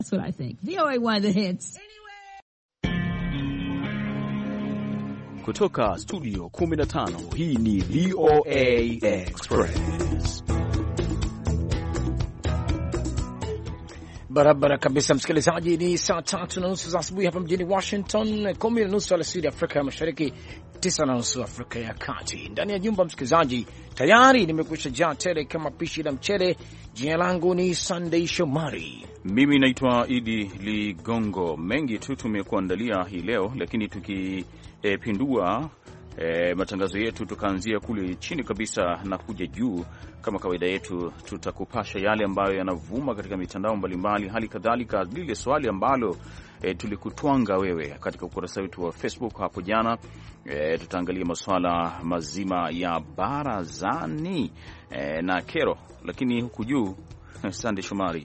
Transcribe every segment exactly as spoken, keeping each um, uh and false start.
That's what I think. V O A one, the hits. Kutoka studio kumi na tano, hii ni V O A Express. Barabara kabisa msikilizaji, ni saa tatu na nusu za asubuhi hapa mjini Washington, kumi na nusu alasiri Afrika ya Mashariki, tisa na nusu Afrika ya Kati. Ndani ya jumba msikilizaji, tayari nimekwisha jaa tele kama pishi la mchele. Jina langu ni Sunday Shomari. Mimi naitwa Idi Ligongo. Mengi tu tumekuandalia hii leo, lakini tukipindua e, matangazo yetu tukaanzia kule chini kabisa na kuja juu. Kama kawaida yetu, tutakupasha yale ambayo yanavuma katika mitandao mbalimbali, hali kadhalika lile swali ambalo e, tulikutwanga wewe katika ukurasa wetu wa Facebook hapo jana. E, tutaangalia masuala mazima ya barazani e, na kero. Lakini huku juu Sunday Shomari,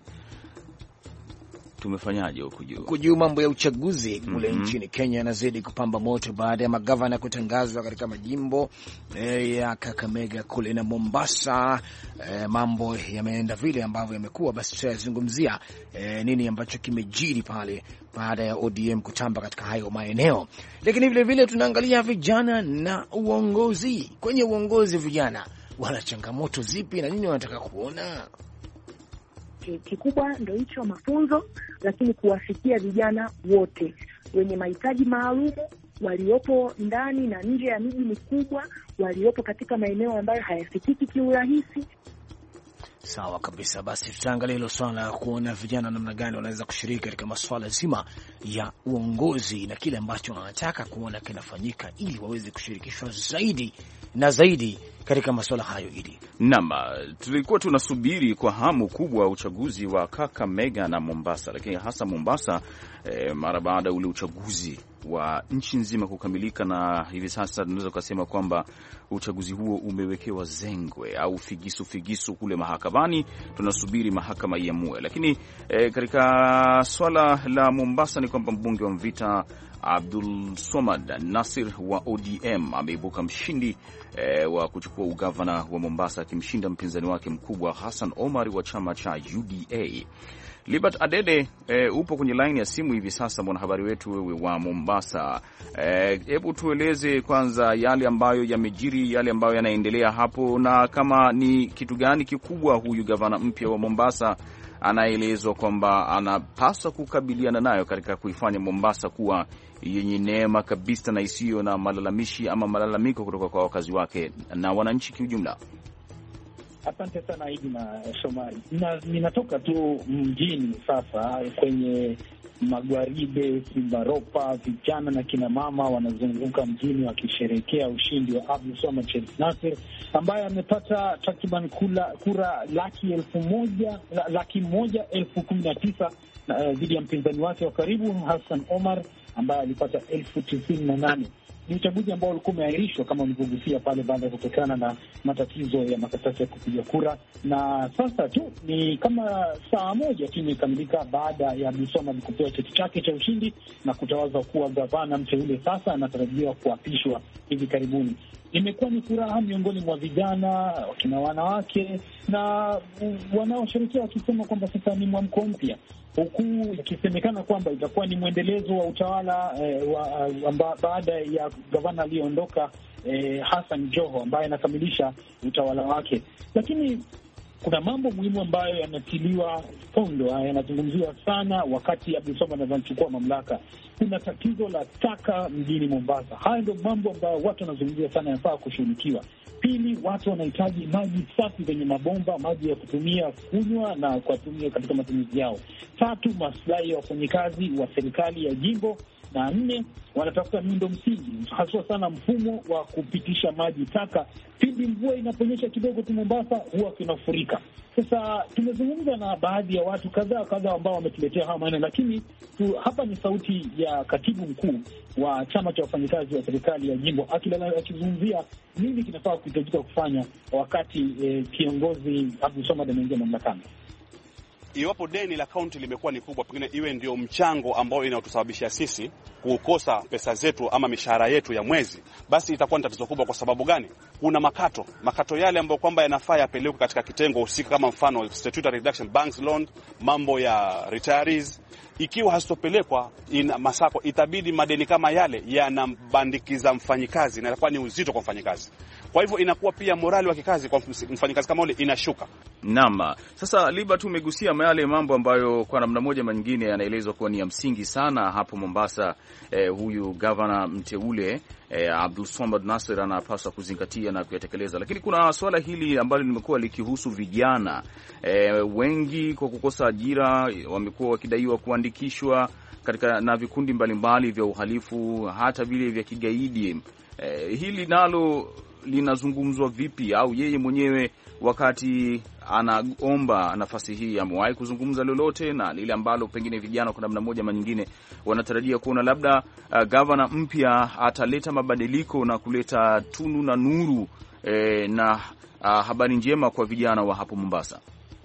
tumefanyaje huku juu? Huku juu mambo ya uchaguzi kule mm -hmm. nchini Kenya yanazidi kupamba moto baada ya magavana kutangazwa katika majimbo e, ya Kakamega kule na Mombasa. E, mambo yameenda vile ambavyo yamekuwa. Basi tutazungumzia e, nini ambacho kimejiri pale baada ya O D M kutamba katika hayo maeneo. Lakini vile vile tunaangalia vijana na uongozi. Kwenye uongozi vijana wana changamoto zipi na nini wanataka kuona? Kikubwa ndio hicho, mafunzo, lakini kuwafikia vijana wote wenye mahitaji maalum, waliopo ndani na nje ya miji mikubwa, waliopo katika maeneo ambayo hayafikiki kiurahisi. Sawa kabisa. Basi tutaangalia hilo swala kuona vijana namna gani wanaweza kushiriki katika masuala zima ya uongozi na kile ambacho wanataka kuona kinafanyika ili waweze kushirikishwa zaidi na zaidi katika masuala hayo. Ili Naam, tulikuwa tunasubiri kwa hamu kubwa uchaguzi wa Kakamega na Mombasa, lakini hasa Mombasa eh, mara baada ule uchaguzi wa nchi nzima kukamilika, na hivi sasa tunaweza kusema kwamba uchaguzi huo umewekewa zengwe au figisu figisu kule mahakamani. Tunasubiri mahakama iamue. Lakini eh, katika swala la Mombasa ni kwamba mbunge wa Mvita Abdul Somad Nasir wa O D M ameibuka mshindi e, wa kuchukua ugavana wa Mombasa, akimshinda mpinzani wake mkubwa Hassan Omar wa chama cha U D A. Libert Adede, e, upo kwenye line ya simu hivi sasa, mwanahabari wetu wewe wa Mombasa. Hebu e, tueleze kwanza yale ambayo yamejiri, yale ambayo yanaendelea hapo, na kama ni kitu gani kikubwa huyu gavana mpya wa Mombasa anaelezwa kwamba anapaswa kukabiliana nayo katika kuifanya Mombasa kuwa yenye neema kabisa na isiyo na malalamishi ama malalamiko kutoka kwa wakazi wake na wananchi kiujumla. Asante sana Idi na Shomari. Na ninatoka tu mjini sasa kwenye magwaribe, Simbaropa, vijana na kina mama wanazunguka mjini wakisherehekea ushindi wa Abdul Somad Nasir ambaye amepata takriban kura, kura laki elfu moja laki moja elfu kumi na tisa dhidi ya mpinzani wake wa karibu Hassan Omar ambaye alipata elfu tisini na nane. Ni uchaguzi ambao ulikuwa umeahirishwa kama ulivyogusia pale baada ya kutokana na matatizo ya makaratasi ya kupiga kura, na sasa tu ni kama saa moja tu imekamilika baada ya Abdul Somad kupewa cheti chake cha ushindi na kutawazwa kuwa gavana mteule. Sasa anatarajiwa kuapishwa hivi karibuni. Imekuwa ni furaha miongoni mwa vijana, wakina wanawake na wanaosherehekea wakisema kwamba sasa ni mwamko mpya, huku ikisemekana kwamba itakuwa ni mwendelezo wa utawala eh, wa, amba, baada ya gavana aliyeondoka eh, Hassan Joho ambaye anakamilisha utawala wake. Lakini kuna mambo muhimu ambayo yanatiliwa fondo, yanazungumziwa sana wakati Abdul Somad anachukua mamlaka. Kuna tatizo la taka mjini Mombasa. Haya ndio mambo ambayo watu wanazungumzia sana, yanafaa kushughulikiwa. Pili, watu wanahitaji maji safi kwenye mabomba, maji ya kutumia kunywa na kutumia katika matumizi yao. Tatu, maslahi ya wafanyikazi wa serikali ya jimbo. Na nne, wanatafuta miundo msingi, haswa sana mfumo wa kupitisha maji taka. Pindi mvua inaponyesha kidogo tu Mombasa huwa kinafurika. Sasa tumezungumza na baadhi ya watu kadhaa kadhaa ambao wametuletea haya maneno, lakini tu, hapa ni sauti ya katibu mkuu wa chama cha wafanyikazi wa serikali ya jimbo akizungumzia nini kinafaa kuhitajika kufanya wakati eh, kiongozi Abdul Somad anaingia mamlakani. iwapo deni la kaunti limekuwa ni kubwa, pengine iwe ndio mchango ambao inaotusababishia sisi kukosa pesa zetu ama mishahara yetu ya mwezi, basi itakuwa ni tatizo kubwa. Kwa sababu gani? Kuna makato, makato yale ambayo kwamba yanafaa yapelekwe katika kitengo husika, kama mfano statutory reduction, banks loan, mambo ya retirees. Ikiwa hasitopelekwa ina masako, itabidi madeni kama yale yanambandikiza mfanyikazi na inakuwa ni uzito kwa mfanyikazi. Kwa hivyo inakuwa pia morali wa kikazi kwa mfanyikazi kama ule inashuka. Naam. Sasa Liba, tumegusia yale mambo ambayo kwa namna moja nyingine yanaelezwa kuwa ni ya msingi sana hapo Mombasa. Eh, huyu governor mteule eh, Abdulswamad Nassir anapaswa kuzingatia na kuyatekeleza, lakini kuna swala hili ambalo limekuwa likihusu vijana eh, wengi kwa kukosa ajira wamekuwa wakidaiwa kuandikishwa katika na vikundi mbalimbali vya uhalifu, hata vile vya kigaidi. Eh, hili nalo linazungumzwa vipi? Au yeye mwenyewe wakati anaomba nafasi hii amewahi kuzungumza lolote na lile ambalo pengine vijana kwa namna moja ama nyingine wanatarajia kuona labda uh, gavana mpya ataleta mabadiliko na kuleta tunu na nuru eh, na uh, habari njema kwa vijana wa hapo Mombasa?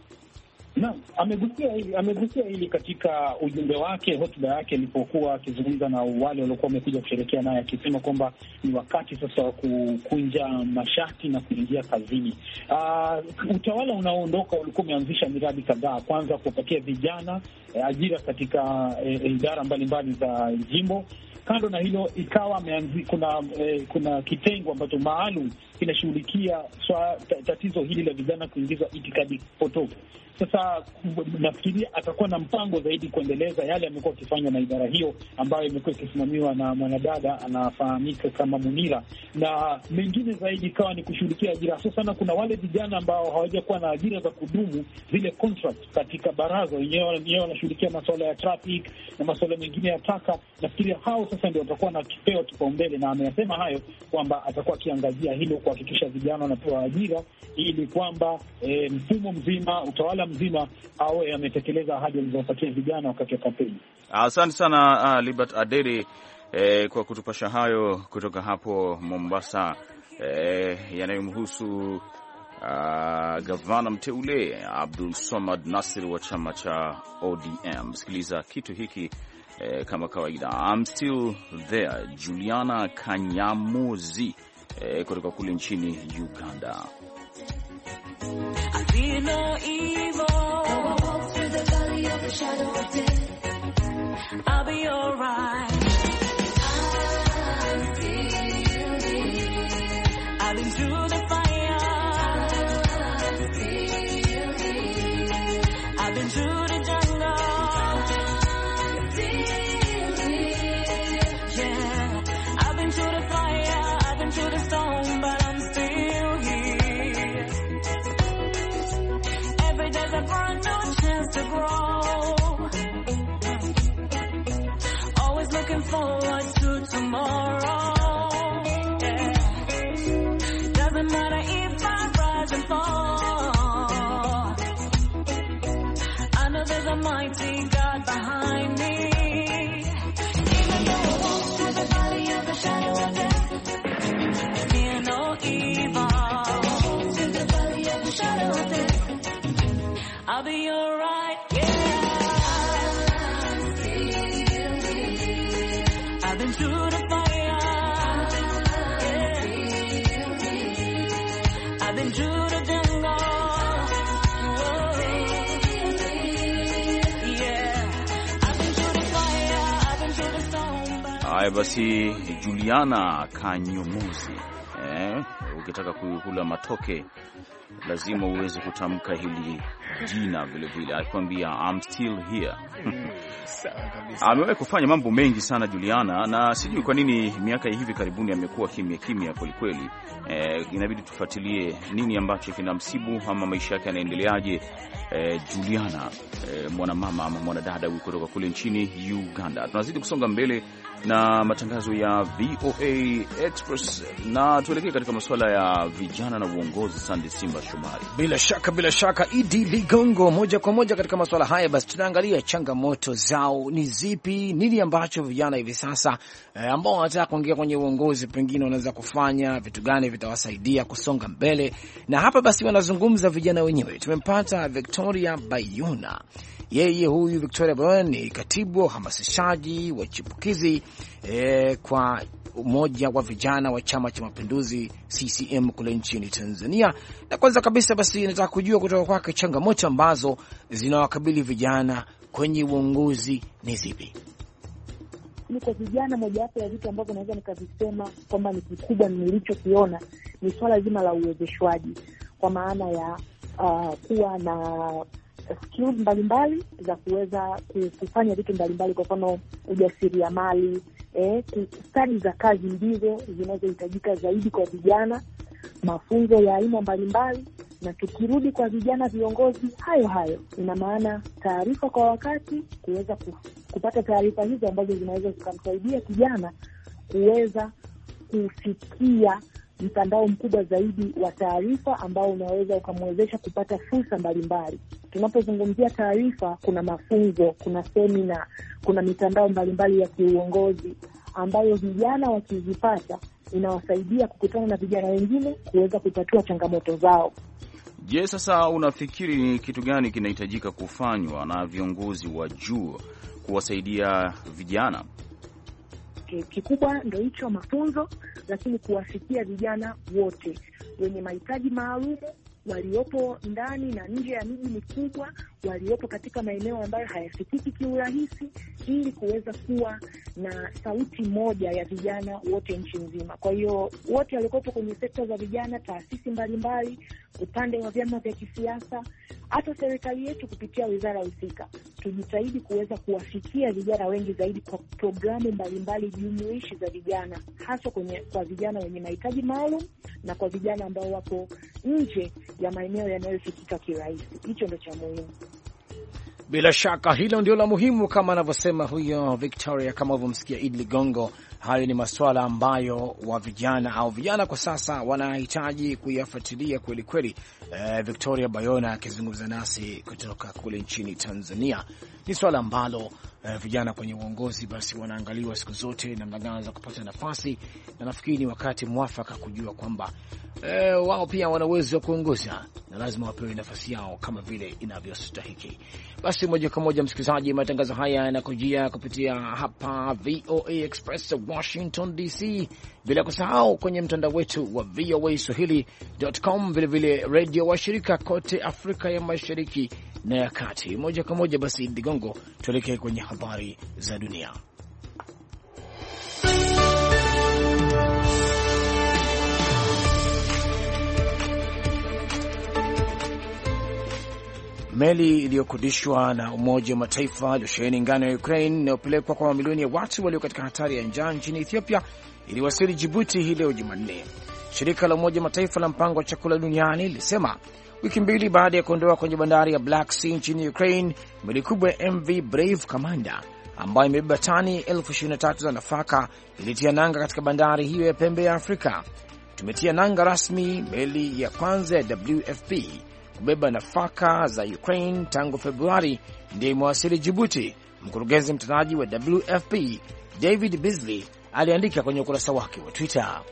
Na amegusia hili amegusia hili katika ujumbe wake, hotuba yake alipokuwa akizungumza na wale waliokuwa wamekuja kusherehekea naye, akisema kwamba ni wakati sasa wa kukunja mashati na kuingia kazini. Uh, utawala unaoondoka ulikuwa umeanzisha miradi kadhaa, kwanza kupatia vijana eh, ajira katika eh, idara mbalimbali za jimbo. Kando na hilo ikawa ameanzi, kuna eh, kuna kitengo ambacho maalum kinashughulikia tatizo hili la vijana kuingizwa itikadi potofu. Sasa nafikiria atakuwa na mpango zaidi kuendeleza yale amekuwa akifanywa na idara hiyo ambayo imekuwa ikisimamiwa na mwanadada anafahamika kama Munira, na mengine zaidi ikawa ni kushughulikia ajira. Sasa sana kuna wale vijana ambao hawajakuwa na ajira za kudumu, zile contract katika baraza, wenyewe wanashughulikia masuala ya traffic na masuala mengine ya taka. Nafikiria hao sasa ndio watakuwa na kipeo kipaumbele, na ameyasema hayo kwamba atakuwa akiangazia hilo, kuhakikisha vijana wanapewa ajira ili kwamba e, mfumo mzima, utawala mzima awe ametekeleza ahadi alizopatia vijana wakati wa kampeni. Asante sana uh, Libert Adede eh, kwa kutupasha hayo kutoka hapo Mombasa eh, yanayomhusu uh, gavana mteule Abdulswamad Nassir wa chama cha O D M. Sikiliza kitu hiki eh, kama kawaida. I'm still there, Juliana Kanyamozi eh, kutoka kule nchini Uganda. I feel no evil. Though I walk through the valley of the shadow of death, I'll be alright. I'm still here. I've been through the fire. I'm still here. I've been through the jungle. I'm still here. Yeah, I've been through the fire. I've been through the storm, but I'm still here. There's a brand new chance to grow. Always looking forward to tomorrow. Yeah. Doesn't matter if I rise and fall. I know there's a mighty God behind me. Even though I walk through the valley of the shadow of death, I fear no evil. Walk through the valley of the shadow of death, I'll be alright, yeah. I'm still here. I've been through the fire, yeah. I've been through the jungle, oh. Yeah. I've been through the fire, I've been through the storm. Haya basi, Juliana Kanyomozi, eh, ukitaka kula matoke lazima uweze kutamka hili jina vile vile. Alikwambia I'm still here. Amewahi kufanya mambo mengi sana Juliana, na sijui kwa nini miaka hivi karibuni amekuwa kimya kimya kweli kweli. Eh, inabidi tufuatilie nini ambacho kinamsibu ama maisha yake yanaendeleaje. Eh, Juliana eh, mwanamama ama mwanadada huyu kutoka kule nchini Uganda. Tunazidi kusonga mbele na matangazo ya V O A Express, na tuelekee katika masuala ya vijana na uongozi. Sande Simba Shomari. Bila shaka bila shaka Idi Ligongo, moja kwa moja katika masuala haya. Basi tunaangalia changamoto zao ni zipi, nini ambacho vijana hivi sasa eh, ambao wanataka kuingia kwenye uongozi pengine wanaweza kufanya, vitu gani vitawasaidia kusonga mbele. Na hapa basi wanazungumza vijana wenyewe. Tumempata Victoria Bayona. Yeye huyu Victoria Bayona ni katibu wa uhamasishaji wa chipukizi eh, kwa umoja wa vijana wa Chama cha Mapinduzi C C M kule nchini Tanzania. Na kwanza kabisa basi nataka kujua kutoka kwake changamoto ambazo zinawakabili vijana kwenye uongozi ni zipi? Kwa vijana, mojawapo ya vitu ambavyo naweza nikavisema kwamba ni kikubwa nilichokiona ni swala zima la uwezeshwaji, kwa maana ya uh, kuwa na skills mbalimbali za kuweza kufanya vitu mbalimbali, kwa mfano ujasiriamali, eh, stadi za kazi ndizo zinazohitajika zaidi kwa vijana, mafunzo ya aina mbalimbali. Na tukirudi kwa vijana viongozi, hayo hayo, ina maana taarifa kwa wakati, kuweza kupata taarifa hizo ambazo zinaweza zikamsaidia kijana kuweza kufikia mtandao mkubwa zaidi wa taarifa ambao unaweza ukamwezesha kupata fursa mbalimbali. Tunapozungumzia taarifa, kuna mafunzo, kuna semina, kuna mitandao mbalimbali ya kiuongozi ambayo vijana wakizipata inawasaidia kukutana na vijana wengine kuweza kutatua changamoto zao. Je, sasa unafikiri ni kitu gani kinahitajika kufanywa na viongozi wa juu kuwasaidia vijana? Kikubwa ndio hicho, mafunzo, lakini kuwafikia vijana wote wenye mahitaji maalum, waliopo ndani na nje ya miji mikubwa, waliopo katika maeneo ambayo hayafikiki kiurahisi, ili kuweza kuwa na sauti moja ya vijana wote nchi nzima. Kwa hiyo wote waliopo kwenye sekta za vijana, taasisi mbalimbali, upande wa vyama vya kisiasa, hata serikali yetu kupitia wizara husika, tujitahidi kuweza kuwafikia vijana wengi zaidi kwa programu mbalimbali jumuishi za vijana, hasa kwenye kwa vijana wenye mahitaji maalum na kwa vijana ambao wako nje ya maeneo yanayofikika kirahisi. Hicho ndio cha muhimu. Bila shaka hilo ndio la muhimu, kama anavyosema huyo Victoria, kama ulivyomsikia Idi Ligongo. Hayo ni masuala ambayo wa vijana au vijana kwa sasa wanahitaji kuyafuatilia kweli kweli. Eh, Victoria Bayona akizungumza nasi kutoka kule nchini Tanzania. Ni swala ambalo eh, vijana kwenye uongozi basi wanaangaliwa siku zote namna gani za kupata nafasi, na nafikiri ni wakati mwafaka kujua kwamba eh, wao pia wana uwezo wa kuongoza na lazima wapewe nafasi yao kama vile inavyostahili. Basi moja kwa moja, msikilizaji, matangazo haya yanakujia kupitia hapa V O A Express Washington D C, bila kusahau kwenye mtandao wetu wa V O A Swahili dot com, vile vile radio wa shirika kote Afrika ya Mashariki na ya Kati. Moja kwa moja basi Digongo, tuelekee kwenye habari za dunia. Meli iliyokodishwa na Umoja wa Mataifa iliyosheheni ngano ya Ukraine inayopelekwa kwa mamilioni ya watu walio katika hatari ya njaa nchini Ethiopia iliwasili Djibouti hii leo Jumanne. Shirika la Umoja wa Mataifa la mpango wa chakula duniani lilisema wiki mbili baada ya kuondoa kwenye bandari ya Black Sea nchini Ukraine meli kubwa ya M V Brave Commander ambayo imebeba tani elfu ishirini na tatu za nafaka ilitia nanga katika bandari hiyo ya pembe ya Afrika. Tumetia nanga rasmi meli ya kwanza ya W F P kubeba nafaka za Ukraine tangu Februari, ndiye imewasili Djibouti. Mkurugenzi mtendaji wa W F P David Beasley aliandika kwenye ukurasa wake wa Twitter.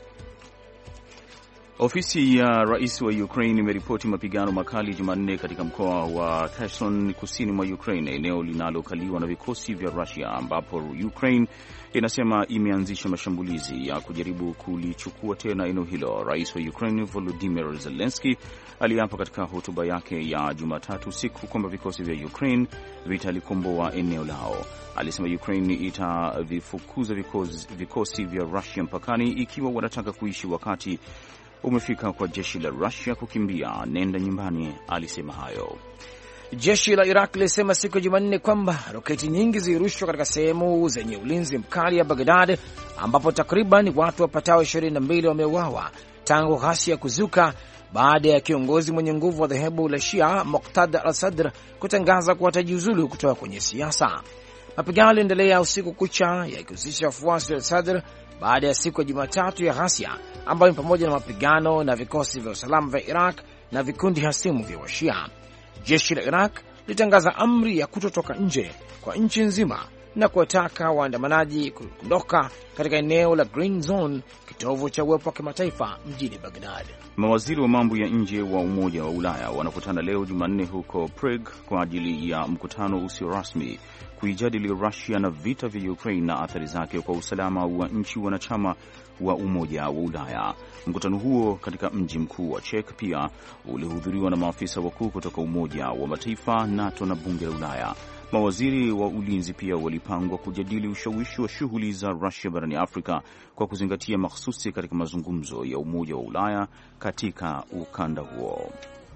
Ofisi ya rais wa Ukraine imeripoti mapigano makali Jumanne katika mkoa wa Kherson kusini mwa Ukraine, eneo linalokaliwa na vikosi vya Russia, ambapo Ukraine inasema imeanzisha mashambulizi ya kujaribu kulichukua tena eneo hilo. Rais wa Ukraine Volodymyr Zelensky aliapa katika hotuba yake ya Jumatatu usiku kwamba vikosi vya Ukraine vitalikomboa eneo lao. Alisema Ukraine itavifukuza vikosi, vikosi vya Russia mpakani ikiwa wanataka kuishi wakati umefika kwa jeshi la Russia kukimbia. Nenda nyumbani, alisema hayo. Jeshi la Iraq lilisema siku ya Jumanne kwamba roketi nyingi zilirushwa katika sehemu zenye ulinzi mkali ya Baghdad, ambapo takriban watu wapatao ishirini na mbili wameuawa tangu ghasia kuzuka baada ya kiongozi mwenye nguvu wa dhehebu la Shia Muqtada al-Sadr kutangaza kuwa atajiuzulu kutoka kwenye siasa. Mapigano yaliendelea usiku kucha yakihusisha wafuasi wa Sadr baada ya siku ya Jumatatu ya ghasia ambayo ni pamoja na mapigano na vikosi vya usalama vya Iraq na vikundi hasimu vya Washia. Jeshi la Iraq litangaza amri ya kutotoka nje kwa nchi nzima na kuwataka waandamanaji kuondoka katika eneo la Green Zone, kitovu cha uwepo wa kimataifa mjini Baghdad. Mawaziri wa mambo ya nje wa Umoja wa Ulaya wanakutana leo Jumanne huko Prague kwa ajili ya mkutano usio rasmi kuijadili Russia na vita vya Ukraine na athari zake kwa usalama wa nchi wanachama wa Umoja wa Ulaya. Mkutano huo katika mji mkuu wa Czech pia ulihudhuriwa na maafisa wakuu kutoka Umoja wa Mataifa, NATO na Bunge la Ulaya. Mawaziri wa ulinzi pia walipangwa kujadili ushawishi wa shughuli za Russia barani Afrika kwa kuzingatia mahsusi katika mazungumzo ya Umoja wa Ulaya katika ukanda huo.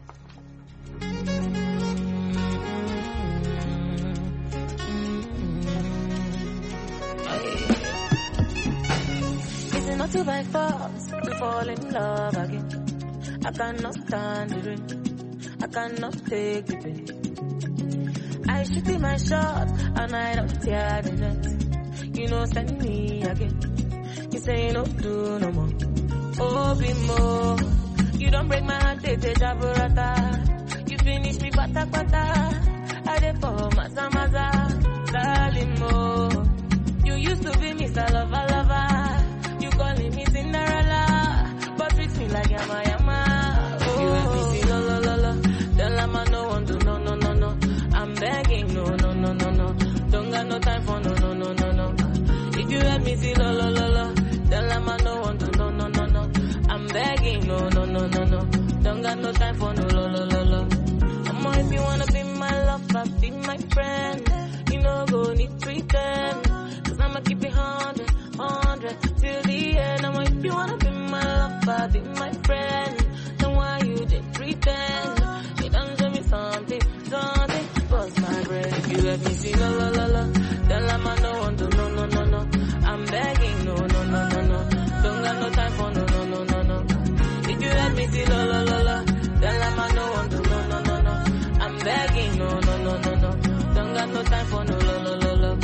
Not to by force to fall in love again. I cannot stand the rain. I cannot take the pain. I shoot in my shot and I don't tear the net. You know, send me again. You say no do no more. Oh, be more. You don't break my heart, they take a burrata. You finish me pata pata. I dey for maza maza. Darling more. You used to be Mister Lover Lover. Calling me Cinderella, but treat me like yama yama. Oh. You let me see lo lo lo lo. Tell them I no want to no no no no. I'm begging no no no no no. Don't got no time for no no no no no. If you let me see lo lo lo lo. Tell them I no want to no no no no. I'm begging no no no no no. Don't got no time for no lo lo lo lo. Mama, if you wanna be my lover, be my friend. You know go need pretend. Cause I'ma keep it hundred. Hundred till the end. Now if you wanna be my lover, be my friend. Then why you did pretend? You done show me something, something. Bust my brain. If you let me see la la la la. Tell them I no want to no no no no. I'm begging no no no no no. Don't got no time for no no no no no. If you let me see la la la la. Tell them I no want to no no no no. I'm begging no no no no no. Don't got no time for no la la la la.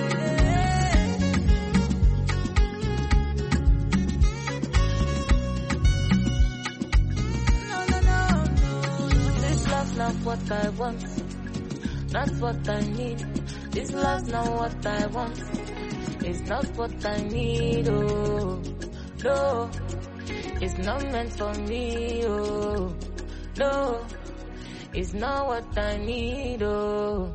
Not what I want, not what I need. This love's not what I want. It's not what I need. Oh, no, it's not meant for me. Oh, no, it's not what I need. Oh.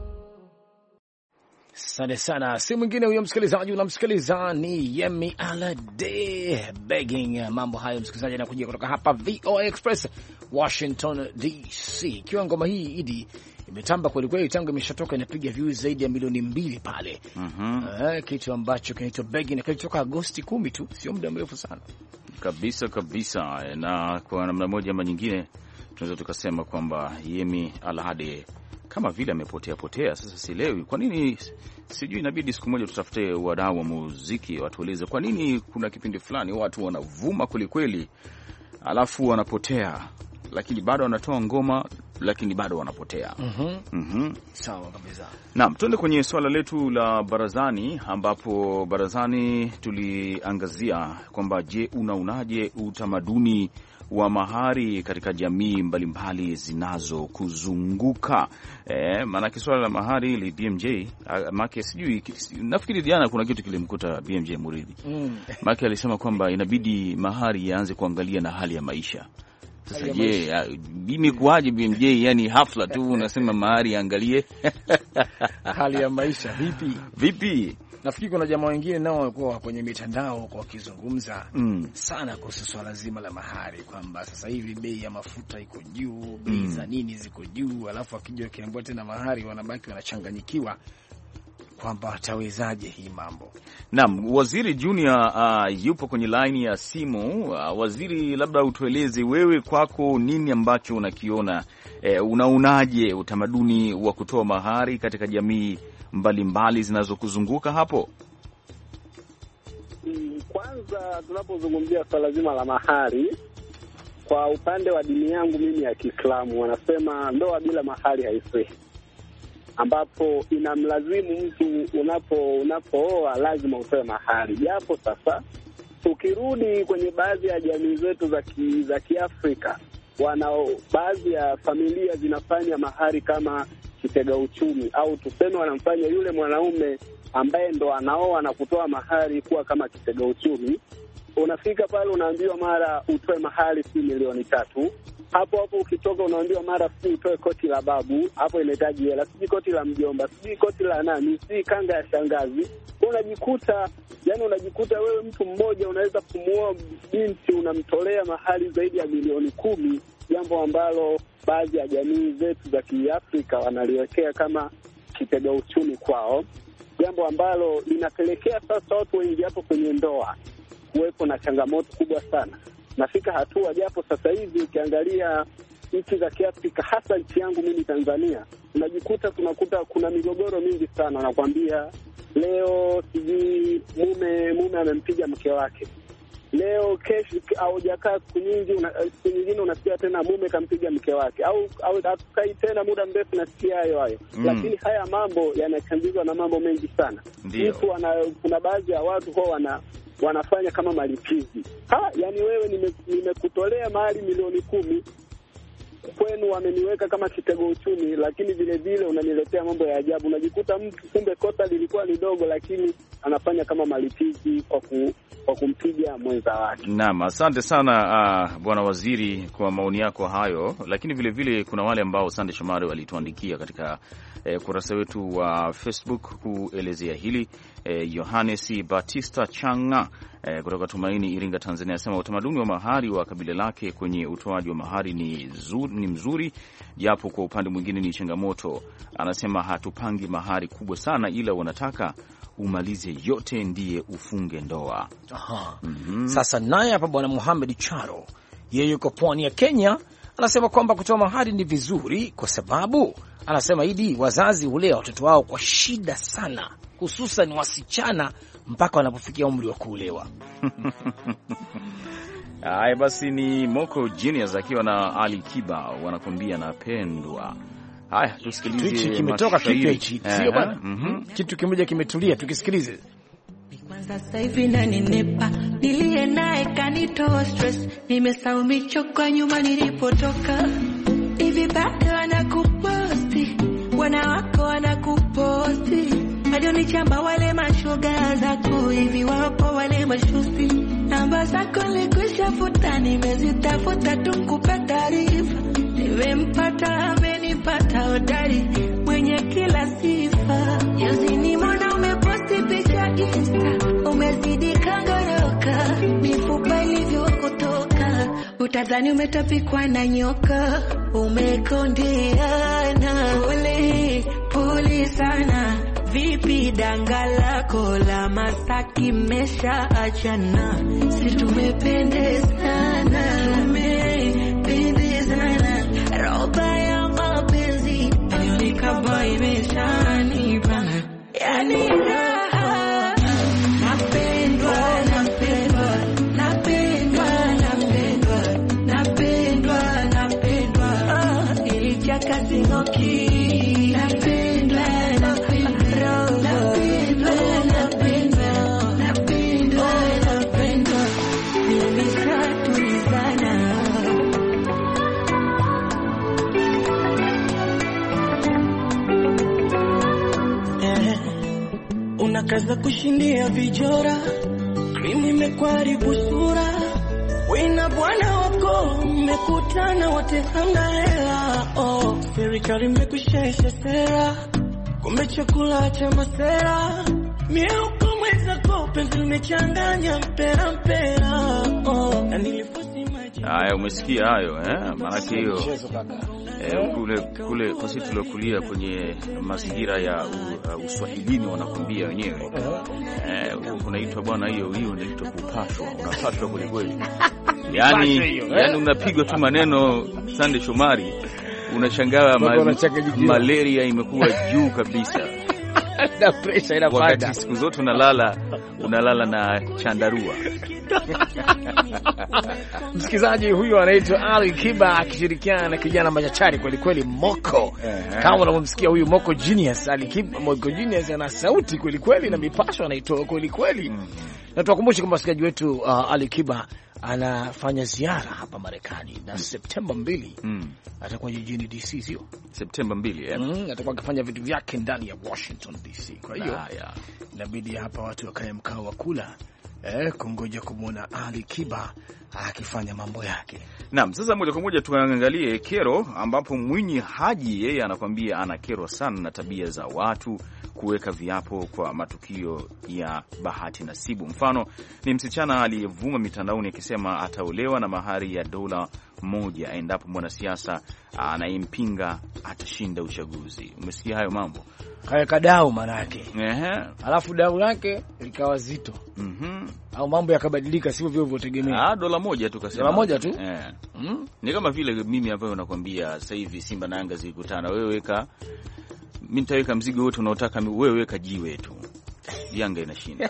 Asante sana. Si mwingine huyo msikilizaji unamsikiliza ni Yemi Alade begging. Mambo hayo msikilizaji anakuja kutoka hapa V O A Express Washington D C. Ikiwa ngoma hii Idi imetamba kweli kweli tangu imeshatoka, inapiga views zaidi ya milioni mbili pale. Mhm. Eh, kitu ambacho kinaitwa begging na kilitoka Agosti kumi tu, sio muda mrefu sana. Kabisa kabisa, na kwa namna moja ama nyingine tunaweza tukasema kwamba Yemi Alade kama vile amepotea potea. Sasa sielewi kwa nini, sijui, inabidi siku moja tutafute wadau wa muziki watueleze kwa nini kuna kipindi fulani watu wanavuma kweli kweli alafu wanapotea, lakini bado wanatoa ngoma lakini bado wanapotea. Mhm. Mhm. Sawa kabisa. Naam, tuende kwenye swala letu la barazani, ambapo barazani tuliangazia kwamba je, unaonaje utamaduni wa mahari katika jamii mbalimbali zinazokuzunguka. Eh, maana swala la mahari li B M J, maana sijui, nafikiri jana kuna kitu kilimkuta B M J Muridhi. Mm. Maana alisema kwamba inabidi mahari yaanze kuangalia na hali ya maisha. Sasa je, mimi kuaje B M J, yani hafla tu unasema mahari angalie hali ya maisha vipi? Vipi? Nafikiri kuna jamaa wengine nao walikuwa kwenye mitandao kwa wakizungumza mm. sana kuhusu swala zima la mahari, kwamba sasa hivi bei ya mafuta iko juu, bei mm. za nini ziko juu, alafu akija kiambiwa tena mahari wanabaki wanachanganyikiwa kwamba atawezaje hii mambo. Naam, Waziri Junior uh, yupo kwenye line ya simu. Uh, waziri, labda utueleze wewe kwako nini ambacho unakiona, eh, unaonaje utamaduni wa kutoa mahari katika jamii mbalimbali zinazokuzunguka hapo? Kwanza tunapozungumzia swala zima la mahari, kwa upande wa dini yangu mimi ya Kiislamu wanasema ndoa bila mahari haifai, ambapo inamlazimu mtu unapo unapooa lazima utoe mahari, japo sasa tukirudi kwenye baadhi ya jamii zetu za ki, za Kiafrika, wana baadhi ya familia zinafanya mahari kama kitega uchumi, au tuseme wanamfanya yule mwanaume ambaye ndo anaoa na kutoa mahari kuwa kama kitega uchumi. Unafika pale unaambiwa mara utoe mahari si milioni tatu. Hapo hapo ukitoka unaambiwa mara si utoe koti la babu, hapo inahitaji hela, si koti la mjomba, si koti la nani, si kanga ya shangazi. Unajikuta yani unajikuta wewe mtu mmoja unaweza kumuoa binti unamtolea mahari zaidi ya milioni kumi, jambo ambalo baadhi ya jamii zetu za Kiafrika wanaliwekea kama kitega uchumi kwao, jambo ambalo linapelekea sasa watu wengi hapo kwenye ndoa kuwepo na changamoto kubwa sana. Nafika hatua, japo sasa hivi ukiangalia nchi za Kiafrika, hasa nchi yangu mimi Tanzania, unajikuta tunakuta kuna migogoro mingi sana. Nakwambia leo sijui mume mume amempiga mke wake, leo kesho au jakaa siku nyingi una, siku nyingine unasikia tena mume kampiga mke wake, au au hatukai tena muda mrefu nasikia hayo hayo mm. Lakini haya mambo yanachangizwa na mambo mengi sana. Mtu wana, kuna baadhi ya watu ho wana wanafanya kama malipizi. Ha, yani wewe nimekutolea nime mahali milioni kumi, kwenu wameniweka kama kitego uchumi, lakini vile vile unaniletea mambo ya ajabu. Unajikuta mtu kumbe kosa lilikuwa lidogo, lakini anafanya kama malipizi kwa ku, kwa kumpiga mwenza wake. Naam, asante sana uh, Bwana Waziri kwa maoni yako hayo, lakini vile vile kuna wale ambao Sande Shomari walituandikia katika eh, kurasa wetu wa uh, Facebook kuelezea hili. Eh, Yohanes Batista Changa eh, kutoka Tumaini, Iringa, Tanzania, asema utamaduni wa mahari wa kabila lake kwenye utoaji wa mahari ni, zuri, ni mzuri, japo kwa upande mwingine ni changamoto. Anasema hatupangi mahari kubwa sana, ila wanataka umalize yote ndiye ufunge ndoa. Aha. Mm-hmm. Sasa naye hapa Bwana Muhammad Charo, yeye yuko pwani ya Kenya, anasema kwamba kutoa mahari ni vizuri kwa sababu anasema idi wazazi hulea watoto wao kwa shida sana, hususan wasichana mpaka wanapofikia umri wa kuolewa. Haya basi, ni Moko Genius akiwa na Ali Kiba wanakuambia napendwa. Haya, tusikilize. Kimetoka kitu hichi, sio bwana? Mhm. Kitu kimoja kimetulia, tukisikilize. Kwanza sasa hivi na ninepa, nilie naye kanitoa stress, nimesahau michoko nyuma nilipotoka. Hivi bado anakuposti, wanawako wanakuposti, hadi unichamba wale mashoga zako, hivi wapo wale mashusi, namba zako nikushafuta, nimezitafuta tukupe taarifa, nimempata amenipata hodari, mwenye kila sifa. Yozi ni mwana umeposti picha Insta, umezidi kangoroka, mifupa ilivyo kutoka, utadhani umetapikwa na nyoka, umekondeana pole pole sana. Vipi danga lako la Masaki mesha achana, si tumependezana, tumependezana, roba ya mapenzi nikaba imeshanipa, yani raha, napendwa napendwa napendwa napendwa napendwa napendwa, ilichaka sinoki, napendwa unakaza kushindia vijora, krimu imekwaribu sura, wina bwana wako mmekutana wote hamna hela. Oh, serikali imekushesha sera, kumbe chakula cha masera, mieuko mweza kwa penzi limechanganya mpera mpera. Oh, na nilifosi maji. Haya, umesikia hayo eh? Maana hiyo eh, kule kule kwa sisi tuliokulia kwenye mazingira ya uh, Uswahilini wanakuambia wenyewe eh, unaitwa bwana, hiyo hiyo inaitwa kupashwa, unapashwa kweli kweli. Yani yani unapigwa tu maneno Sande Shomari, unashangaa ma, malaria imekuwa juu kabisa. Na pressure inapanda. Wakati siku zote unalala unalala na chandarua. Msikilizaji, huyu anaitwa Ali Kiba akishirikiana na kijana machachari kweli kweli Moko. Kama unamsikia huyu Moko Genius, Ali Kiba Moko Genius ana sauti kweli kweli na mipasho anaitoa kweli kweli. Na tuwakumbushe kwamba msikilizaji wetu uh, Ali Kiba anafanya ziara hapa Marekani na Septemba mbili mm. atakuwa jijini D C, sio? Septemba mbili, eh. Mm, atakuwa akifanya vitu vyake ndani ya Washington D C. Kwa hiyo inabidi hapa watu wakae mkao wa kula eh, kungoja kumuona Ali Kiba akifanya mambo yake. Naam, sasa moja kwa moja tuangalie kero, ambapo Mwinyi Haji yeye anakuambia ana kero sana na tabia za watu kuweka viapo kwa matukio ya bahati nasibu. Mfano ni msichana aliyevuma mitandaoni akisema ataolewa na mahari ya dola moja endapo mwanasiasa anayempinga atashinda uchaguzi. Umesikia hayo mambo? Kaweka dau maana yake. Ehe. Alafu dau lake likawa zito. Mhm. Au mambo yakabadilika sivyo vile ulivyotegemea. Ah, dola moja tu kasema. Dola moja tu? Eh. Mm? Ni kama vile mimi ambayo nakwambia sasa hivi Simba na Yanga zikutana, wewe weka mimi nitaweka mzigo wote unaotaka, wewe weka jiwe tu. Yanga inashinda.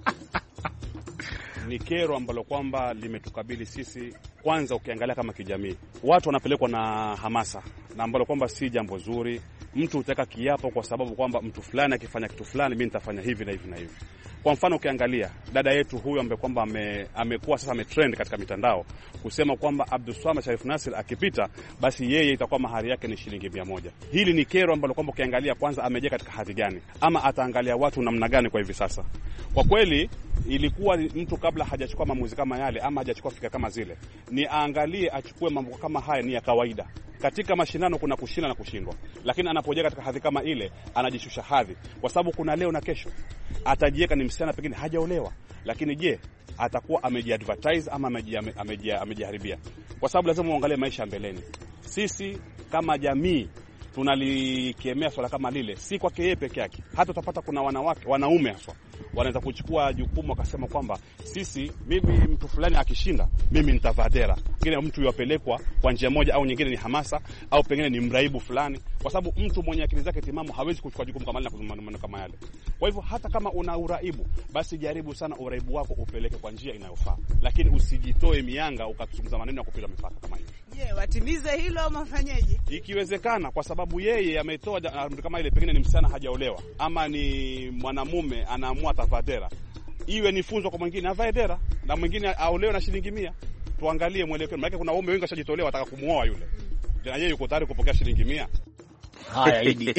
Ni kero ambalo kwamba limetukabili sisi. Kwanza ukiangalia kama kijamii, watu wanapelekwa na hamasa, na ambalo kwamba si jambo zuri. Mtu utaka kiapo kwa sababu kwamba mtu fulani akifanya kitu fulani mimi nitafanya hivi na hivi na hivi. Kwa mfano ukiangalia dada yetu huyu ambaye kwamba ame, amekuwa sasa ametrend katika mitandao kusema kwamba Abdulswamad Sharif Nassir akipita basi yeye itakuwa mahari yake ni shilingi mia moja. Hili ni kero ambalo kwamba ukiangalia kwanza ameje katika hadhi gani ama ataangalia watu namna gani kwa hivi sasa. Kwa kweli ilikuwa mtu kabla hajachukua maamuzi kama yale ama hajachukua fikra kama zile, ni aangalie achukue mambo kama haya ni ya kawaida. Katika mashindano kuna kushinda na kushindwa, lakini anapoje katika hadhi kama ile anajishusha hadhi, kwa sababu kuna leo na kesho. Atajiweka ni msichana pengine hajaolewa, lakini je atakuwa amejiadvertise ama amejiharibia? Kwa sababu lazima uangalie maisha mbeleni. Sisi kama jamii tunalikemea swala kama lile, si kwake yeye peke yake. Hata utapata kuna wanawake, wanaume haswa wanaweza kuchukua jukumu akasema kwamba sisi, mimi mtu fulani akishinda mimi nitavadera. Kile mtu yupelekwa kwa njia moja au nyingine ni hamasa au pengine ni mraibu fulani, kwa sababu mtu mwenye akili zake timamu hawezi kuchukua jukumu kama lile na kuzungumza kama yale. Kwa hivyo hata kama una uraibu, basi jaribu sana uraibu wako upeleke kwa njia inayofaa, lakini usijitoe mianga ukazungumza maneno ya kupita mipaka kama hiyo. Je, yeah, watimize hilo au mafanyaje? Ikiwezekana, kwa sababu yeye ametoa kama ile pengine ni msichana hajaolewa ama ni mwanamume anaamua tafadhela, iwe ni funzo kwa mwingine avae dera na mwingine aolewe na shilingi mia. Tuangalie mwelekeo, maana kuna waume wengi washajitolewa wataka kumuoa yule, na yeye yuko tayari kupokea shilingi mia. Haya Idi.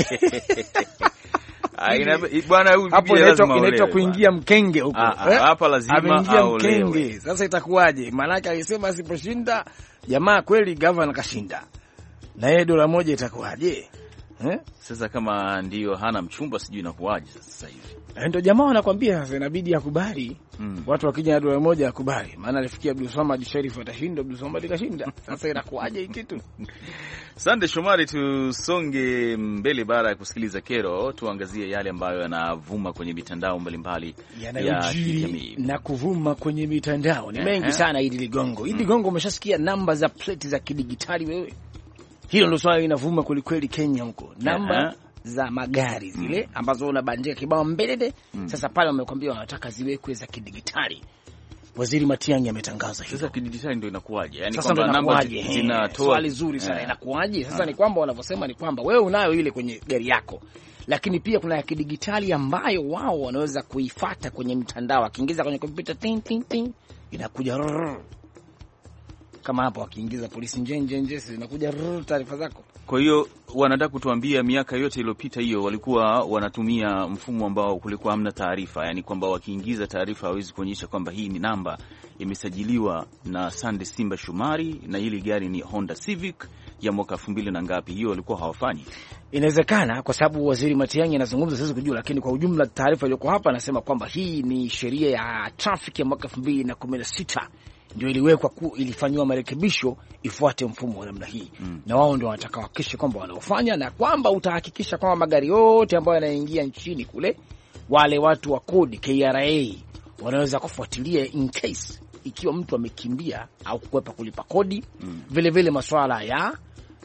Aina bwana huyu hapo inaitwa kuingia mkenge huko. Hapa lazima aolewe. Sasa itakuwaje? Maana yake alisema asiposhinda jamaa kweli governor kashinda, na yeye dola moja itakuwaje? Eh? Sasa kama ndio hana mchumba sijui inakuwaje sasa hivi. Ndio jamaa wanakuambia sasa inabidi akubali. Mm. Watu wakija na dola moja akubali. Maana alifikia Abdulswamad Sharif atashinda, Abdulswamad kashinda. Sasa inakuwaje hii kitu? Sande Shomari, tusonge mbele baada ya kusikiliza kero, tuangazie yale ambayo yanavuma kwenye mitandao mbalimbali ya kijamii. Na kuvuma kwenye mitandao ni mengi sana. Idi Ligongo, Idi Ligongo, umeshasikia namba za plate za kidigitali wewe? Hilo ndio swali linavuma kweli kweli Kenya huko. Namba uh -huh. za magari zile ambazo unabandika kibao mbele. Mm. Sasa pale wamekwambia wanataka ziwekwe za kidigitali. Waziri Matiang'i ametangaza hilo. Sasa kidigitali ndio inakuwaje? Yaani kwamba namba zinatoa. Swali zuri sana. Yeah. Inakuwaje? Sasa yeah. ni kwamba wanavyosema ni kwamba wewe unayo ile kwenye gari yako, lakini pia kuna ya kidigitali ambayo wao wanaweza kuifuata kwenye mtandao, akiingiza kwenye kompyuta ting ting ting inakuja rrr. Kama hapo akiingiza polisi njenje nje zinakuja taarifa zako. Kwa hiyo wanataka kutuambia miaka yote iliyopita hiyo walikuwa wanatumia mfumo ambao kulikuwa hamna taarifa, yani kwamba wakiingiza taarifa hawezi kuonyesha kwamba hii ni namba imesajiliwa na Sande Simba Shumari na hili gari ni Honda Civic ya mwaka elfu mbili na ngapi. Hiyo walikuwa hawafanyi. Inawezekana kwa sababu Waziri Matiang'i anazungumza sasa kujua, lakini kwa ujumla taarifa iliyoko hapa anasema kwamba hii ni sheria ya traffic ya mwaka elfu mbili na kumi na sita ndio iliwekwa ku ilifanywa marekebisho ifuate mfumo wa namna hii. Mm. Na wao ndio wanataka hakikisha kwamba wanaofanya na kwamba utahakikisha kwamba magari yote ambayo yanaingia nchini kule, wale watu wa kodi K R A wanaweza kufuatilia in case ikiwa mtu amekimbia au kukwepa kulipa kodi. Mm. Vile vile masuala ya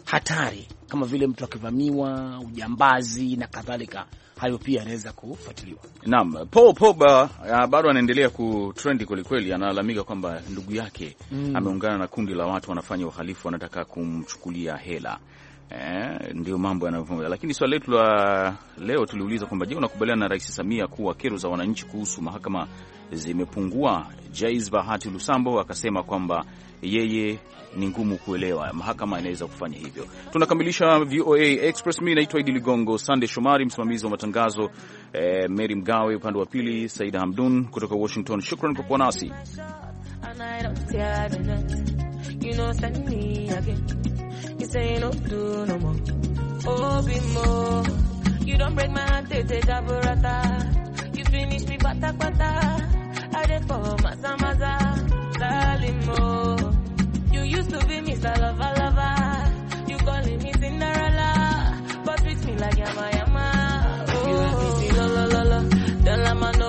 hatari kama vile mtu akivamiwa, ujambazi na kadhalika. Hayo pia yanaweza kufuatiliwa. Naam, Paul Pogba uh, bado anaendelea kutrendi kweli kweli. Analalamika kwamba ndugu yake mm. ameungana na kundi la watu wanafanya uhalifu, wanataka kumchukulia hela. Eh, ndio mambo yanavyoendelea. Lakini swali letu la leo tuliuliza kwamba je, unakubaliana na Rais Samia kuwa kero za wananchi kuhusu mahakama zimepungua? Jaiz Bahati Lusambo akasema kwamba yeye ni ngumu kuelewa mahakama inaweza kufanya hivyo. Tunakamilisha V O A Express. Mimi naitwa Idi Ligongo, Sunday Shomari msimamizi wa matangazo, eh, Mary Mgawe upande wa pili, Saida Hamdun kutoka Washington. Shukran kwa kuwa nasi. You know, send me again. You say no do no more. Oh, be more. You don't break my heart, they take a burrata. You finish me bata bata. I dey for maza maza. Darling more. You used to be Mister Lover Lover. You calling me Cinderella, but treat me like you're my